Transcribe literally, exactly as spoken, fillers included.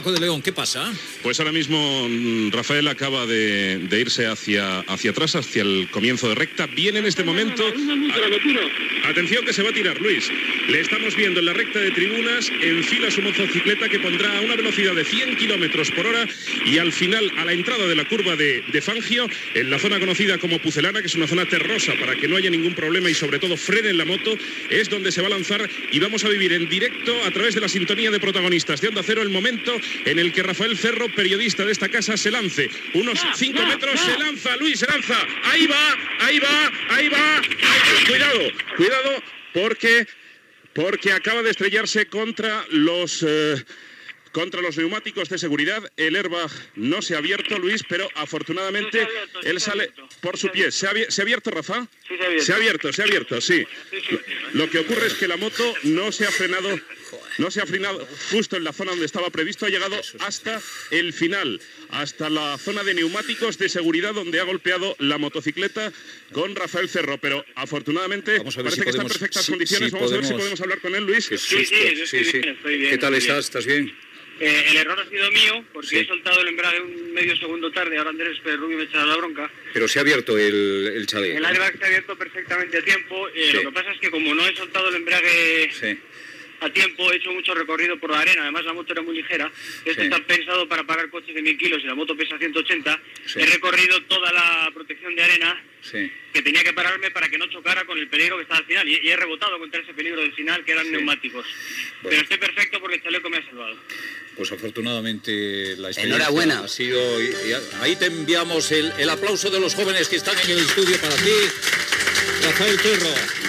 de León, ¿qué pasa? Pues ahora mismo Rafael acaba de, de irse hacia, hacia atrás, hacia el comienzo de recta. Viene en este momento... A, atención que se va a tirar, Luis. Le estamos viendo en la recta de tribunas, enfila su motocicleta que pondrá a una velocidad de cien kilómetros por hora y al final, a la entrada de la curva de, de Fangio, en la zona conocida como Pucelana, que es una zona terrosa para que no haya ningún problema y sobre todo frene en la moto, es donde se va a lanzar y vamos a vivir en directo a través de la sintonía de protagonistas de Onda Cero el momento en el que Rafael Cerro, periodista de esta casa, se lance. Unos cinco metros, se lanza, Luis, se lanza. Ahí va, ahí va, ahí va. Ahí va. Cuidado, cuidado, porque, porque acaba de estrellarse contra los... Eh, Contra los neumáticos de seguridad. El airbag no se ha abierto, Luis, pero afortunadamente sí, abierto, sí, él sale abierto, por sí, su pie. ¿Se ha, ¿Se ha abierto, Rafa? Sí, se ha abierto. Se ha abierto, se ha abierto, sí. sí, sí, sí. Lo, lo que ocurre es que la moto no se ha frenado, no se ha frenado justo en la zona donde estaba previsto, ha llegado hasta el final, hasta la zona de neumáticos de seguridad donde ha golpeado la motocicleta con Rafael Cerro, pero afortunadamente parece si que podemos, está en perfectas sí, condiciones. Sí, Vamos podemos, a ver si podemos hablar con él, Luis. Sí, sí, sí, sí, sí, sí. Bien, estoy bien. ¿Qué tal estoy estás? ¿Estás bien? Eh, el error ha sido mío, porque sí. he soltado el embrague un medio segundo tarde, ahora Andrés Rubio me echaba la bronca. Pero se ha abierto el, el chaleco. El airbag se ha abierto perfectamente a tiempo, eh, sí. Lo que pasa es que como no he soltado el embrague sí. a tiempo, he hecho mucho recorrido por la arena, además la moto era muy ligera, esto sí. está pensado para parar coches de mil kilos y la moto pesa ciento ochenta, sí. he recorrido toda la protección de arena, sí. que tenía que pararme para que no chocara con el peligro que estaba al final, y, y he rebotado contra ese peligro del final, que eran sí. neumáticos. Bueno. Pero estoy perfecto porque el chaleco me ha salvado. Pues afortunadamente la experiencia Enhorabuena. ha sido... Y, y ahí te enviamos el, el aplauso de los jóvenes que están en el estudio para ti, Rafael Cerro.